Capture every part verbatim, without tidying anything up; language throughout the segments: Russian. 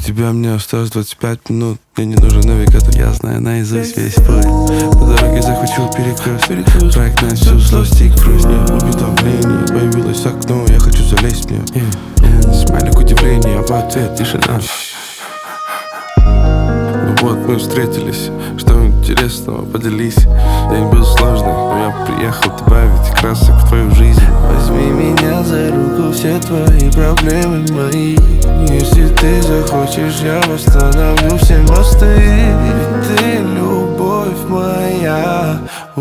тебя мне осталось двадцать пять минут. Мне не нужен навигатор, я знаю наизусть весь путь. По дороге захвачу перекресток, проект на всю злость и грусть. Уведомление появилось в окно, я хочу залезть в нее. Смайлик удивления, в ответ тишина. Ну вот мы встретились, что интересного поделись. День был сложный, но я приехал добавить красок в твою жизнь. Возьми меня за руку, все твои проблемы мои. Если ты захочешь, я восстановлю все мосты. Ведь ты любовь моя,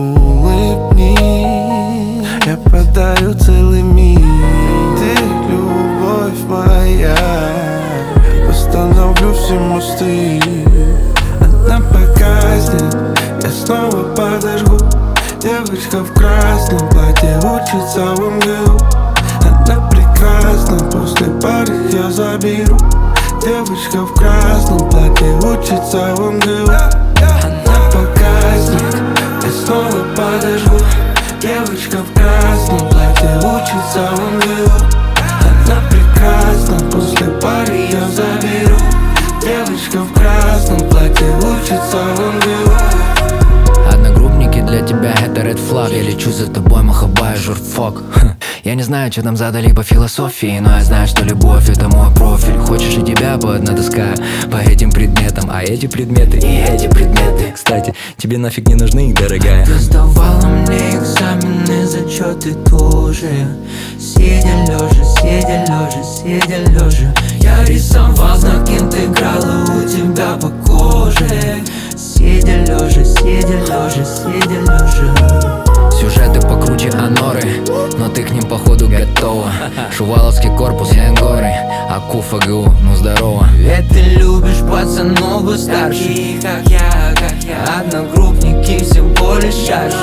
улыбни, я подарю целый мир. Ты любовь моя, восстановлю все мосты. Она погаснет, я снова подожгу. Девочка в красном платье учится в МГУ. Она прекрасна, после пары я заберу. Девочка в красном платье учится в МГУ. Она погаснет, я снова подожгу. Девочка в красном платье учится в МГУ. Она прекрасна, после пары я заберу. Девочка в красном платье учится в МГУ. Одногруппники для тебя это ред флаг. Я лечу за тобой, махабай, журфок. Я не знаю, что там задали по философии, но я знаю, что любовь это мой профиль. Хочешь, и тебя бы одна доска по этим предметам. А эти предметы и эти предметы, кстати, тебе нафиг не нужны, дорогая. Ты сдавала мне экзамены, зачеты тоже. Сидя лежа, сидя лежа, сидя лежа. Я рисовал знак интеграла у тебя по коже. Сидя лежа, сидя лежа, сидя лежа. Сюжеты покруче Аноры, но ты к ним походу готова. Шуваловский корпус, я горы, АКУ, ФГУ, ну здорово. Ведь ты любишь пацанов и старше, как я, как я. Одногруппники всего лишь чаще.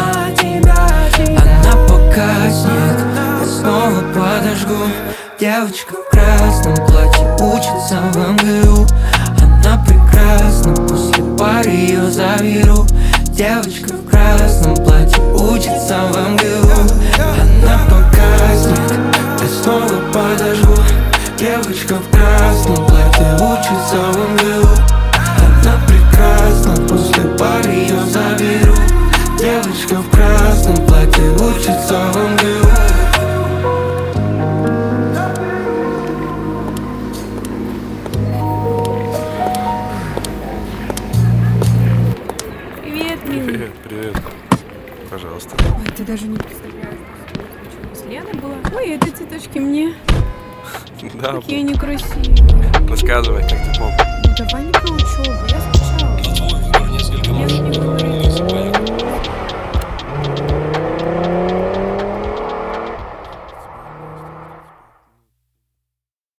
Она погаснет, я снова подожгу. Девочка в красном платье учится в МГУ. Она прекрасна, после пары ее заберу. Девочка в красном платье учится в МГУ. Она погаснет, я снова подожгу. Девочка в красном платье учится в МГУ. Она прекрасна, после пары ее заберу. Девочка в красном платье учится в МГУ. Привет, привет. Пожалуйста. Ой, ты даже не представляешь, с Леной была. Ой, это цветочки мне. Да. Какие они красивые. Рассказывай, как ты помнишь. Ну давай не про учебу, я скучаю.